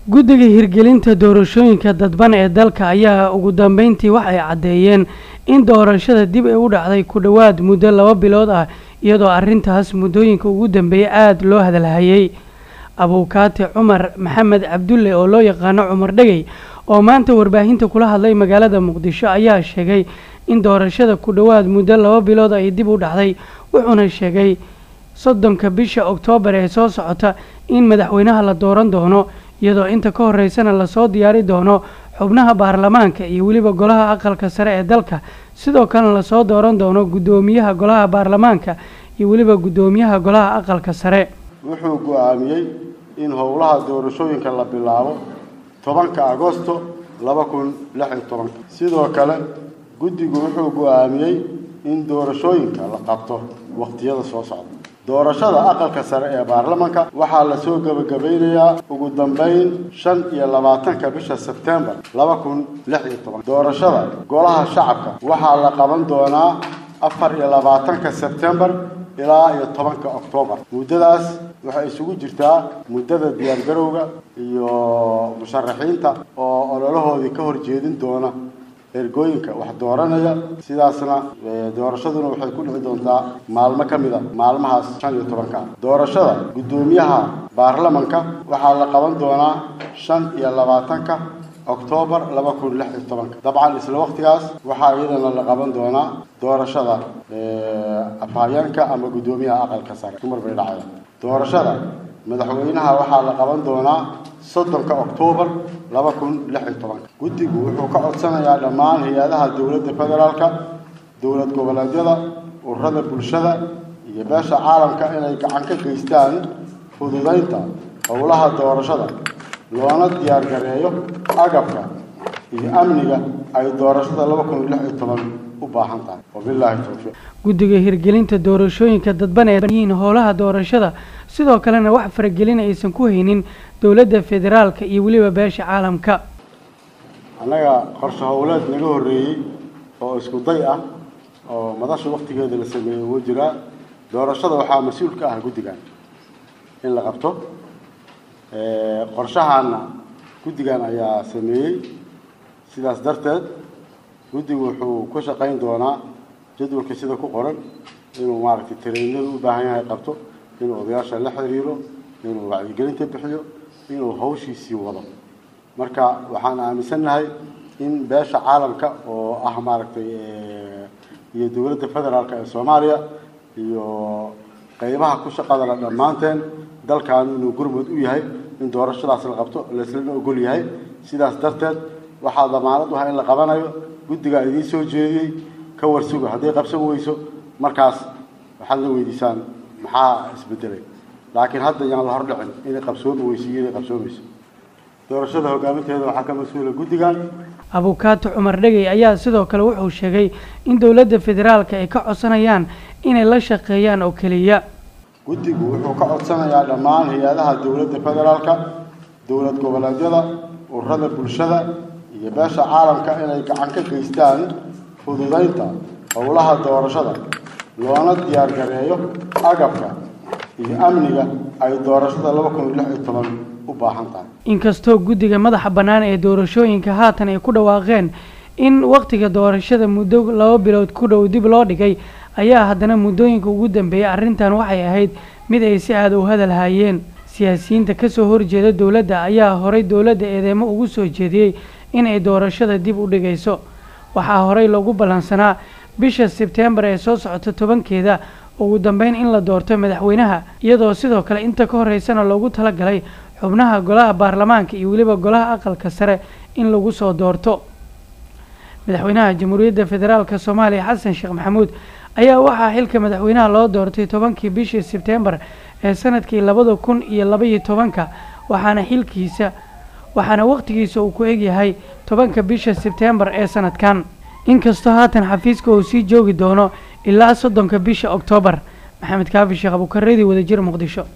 guddiga hirgelinta doorashooyinka dadban ee dalka ayaa ugu dambeyntii waxay caddeeyeen in doorashada dib ay u dhacday ku dhowaad muddo 2 bilood ah iyadoo arrintaas muddooyinka ugu dambeeyay aad loo hadalhayay. abuukaate cumar maxamed cabdulle oo loo yaqaano cumar dhagey oo maanta warbaahinta kula hadlay magaalada muqdisho ayaa sheegay in doorashada ku dhowaad muddo 2 bilood ay dib u dhacday, wuxuuna sheegay 30 bisha Oktoobar ee soo socota in madaxweynaha la dooran doono iyadoo inta ka horeysana la soo diyaari doono xubnaha baarlamaanka iyo waliba golaha aqalka sare ee dalka, sidoo kale la soo dooran doono gudoomiyaha golaha baarlamaanka iyo waliba gudoomiyaha golaha aqalka sare. wuxuu go'aamiyay in howlaha doorashooyinka la bilaabo 10 Agoosto 2016. sidoo kale guddigu wuxuu go'aamiyay in doorashooyinka la qabto waqtiyada soo socda. doorashada aqalka sare ee baarlamaanka waxaa la soo gabagabeynayaa ugu dambeyn 25 bisha Sebtembar 2016. doorashada golaha shacabka waxaa la qaban doonaa 24 Sebtembar ilaa 10 Oktoobar. muddadaas waxay isugu jirtaa muddada diyaar garowga iyo musharaxiinta oo ololahoodii ka horjeedin doona ergooyinka wax dooranaya. sidaasna doorashaduna waxay ku dhici doontaa maalmo ka mid ah maalmahaas 15. doorashada gudoomiyaha baarlamaanka waxaa la qaban doonaa 25 Oktoobar 2016. dabcan isla waqtigaas waxaa iyadana la qaban doonaa doorashada afhayeenka ama gudoomiyaha aqalka sare dumar bay dhacday. doorashada madaxweynaha waxaa la qaban doonaa 30 Oktoobar 2016. guddigu wuxuu ka codsanayaa dhammaan hay'adaha dawladda federaalka, dawlad goboleedyada, ururada bulshada iyo beesha caalamka inay gacan ka geystaan fududeynta howlaha doorashada loona diyaar gareeyo agabka iyo amniga ay doorashada 2016 u baahan tahay. wabillahi tawfiiq. guddiga hirgelinta doorashooyinka dadban ee howlaha doorashada sidoo kalena wax faragelin aysan ku haynin dawladda federaalka iyo waliba beesha caalamka. anaga qorshe howleed naga horeeyay oo isku day ah oo madasha waqtigeeda la sameeyay oo jira doorashada waxaa mas'uul ka ah guddigan in la qabto. qorshahana guddigan ayaa sameeyay. sidaas darteed guddigu wuxuu ku shaqayn doonaa jadwalka sida ku qoran inuu maaragtay tareenada u baahan yahay qabto, inuu odayaasha la xiriiro, inuu wacyigelinta bixiyo, inuu hawshiisii wado. marka waxaan aaminsanahay in beesha caalamka oo ah maaragtay iyo dawladda federaalka ee Soomaaliya iyo qaybaha ku shaqada la dhamaanteen dalkan inuu gurmud u yahay in doorashadaas la qabto la isla ogol yahay. sidaas darteed waxaa damaanad u ah in la qabanayo. guddiga idin soo jeediyay ka warsuga haddii qabsan weyso markaas waxaad la weydiisaan maxaa isbedelay, laakiin hadda yaan la hor dhicin inay qabsoon weyso iyo inay qabsoomayso. doorashada hogaaminteeda waxaa ka mas'uula guddigan. abuukaate cumar dhagey ayaa sidoo kale wuxuu sheegay in dawladda federaalka ay ka codsanayaan inay la shaqeeyaan oo kaliya. guddigu wuxuu ka codsanayaa dhammaan hay'adaha dawladda federaalka, dawlad goboleedyada, ururada bulshada iyo beesha caalamka inay gacan ka geystaan fududeynta howlaha doorashada loona diyaar gareeyo agabka iyo amniga ay doorashada 2016 u baahan tahay. inkastoo guddiga madaxa bannaan ee doorashooyinka haatan ay ku dhawaaqeen in waqtiga doorashada muddo 2 bilood ku dhow dib loo dhigay, ayaa haddana muddooyinka ugu dambeeyay arrintan waxay ahayd mid ay si aad u hadalhayeen. siyaasiyiinta ka soo horjeeda dawladda ayaa horay dawladda eedeymo ugu soo jeediyay in ay doorashada dib u dhigayso. waxaa horay loogu ballansanaa bisha Sebtembar ee soo socota 10keeda ugu dambeyn in la doorto madaxweynaha, iyadoo sidoo kale inta ka horeysana loogu talagalay xubnaha golaha baarlamaanka iyo waliba golaha aqalka sare in lagu soo doorto. madaxweynaha jamhuuriyadda federaalka Soomaaliya Xasan Sheekh Maxamuud ayaa waxaa xilka madaxweynaha loo doortay 10kii bishii Sebtembar ee sanadkii 2012 waxaana waqtigiisa uu ku eg yahay 10 bisha Sebtembar ee sanadkan. inkastoo haatan xafiiska uu sii joogi doono ilaa 30 bisha Oktoobar. maxamed kaafi sheekh abuukareedi wadajir muqdisho.